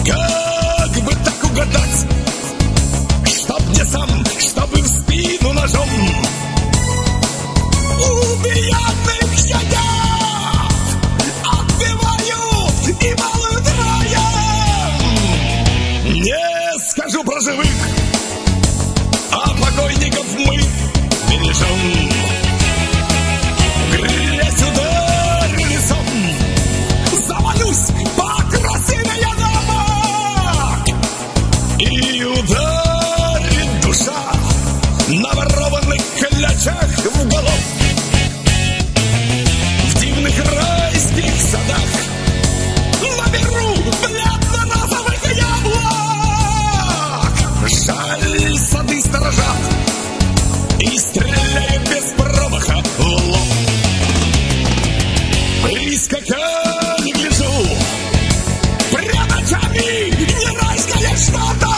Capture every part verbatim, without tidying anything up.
Как бы так угадать, чтоб не сам, чтобы в спину ножом убиенных щадят, отбивают и балуют раем. Не скажу про живых, а покойников мы бережем. Грязь ударю лицом, завалюсь покрасивее дома, и ударит душа на ворованных клячах в голов. В дивных райских садах наберу бледно-розовых яблок. Жаль, сады сторожат и стреляю без промаха в лоб. Прискакали, гляжу, пред очами не райское что-то,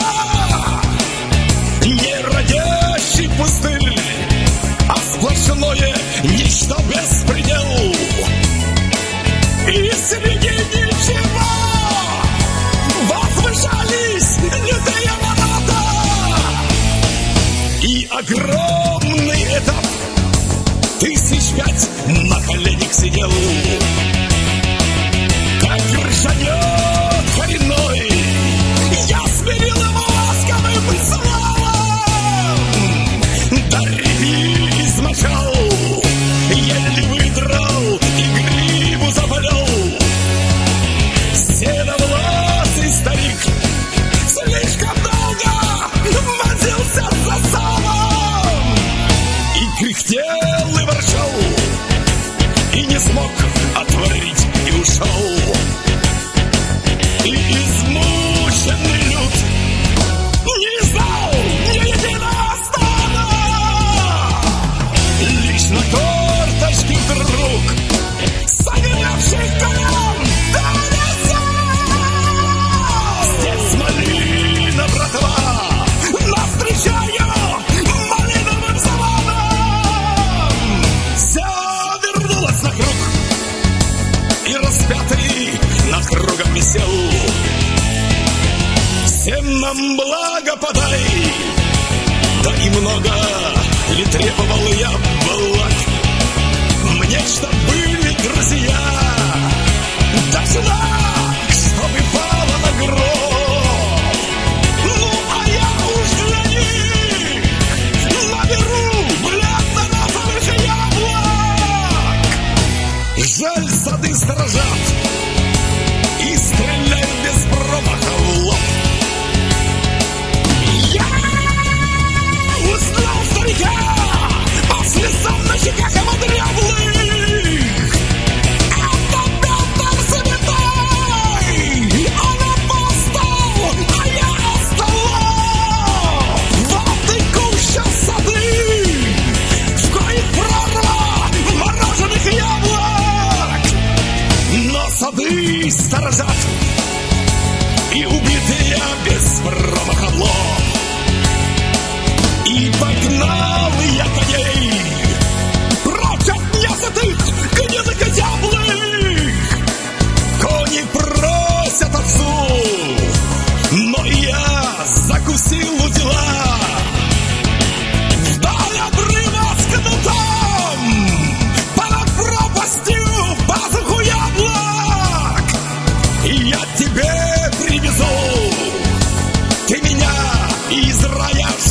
не родящий пустырь, а сплошное ничто беспредел. И среди ничего возвышались лютые ворота и огромный этап тысяч пять на коленях сидел. Как ржанет коренной, я смирил его ласковым словом. До реви измочал, еле выдрал и гриву запалил. Седовласый старик слишком долго возился за салом и кряхтел и ворчал, и не смог отворить и ушел. И измученный люд не знал ни единого стона. Лишь на корточке вдруг согревших колен донесся: здесь малина, братва, навстречаю малиновым звоном. Вся вернулась на круг, и распятый над кругом висел. Всем нам благо подай, да и много ли требовал я благ. Мне чтоб были друзья, да сюда, чтобы пало на гроб. Ну, а я уж для них наберу бледно-розовых яблок. Жаль, сады сторожат и стреляют без промаха в лоб. Я узнал старика по слезам на щеках его дряблых. Это Петр Святой, он апостол, а я остолоп. Вот и куща сады, в коих прорва мороженых яблок. Но сады сторожат и убитые без промаха в лоб. И погнал я коней прочь от несытых гнилых яблок. Кони просят отцу, но я закусил у дела. Вдаль обрыва с кнутом, под пропастью пазуху яблок. И я тебе привезу, ты меня из рая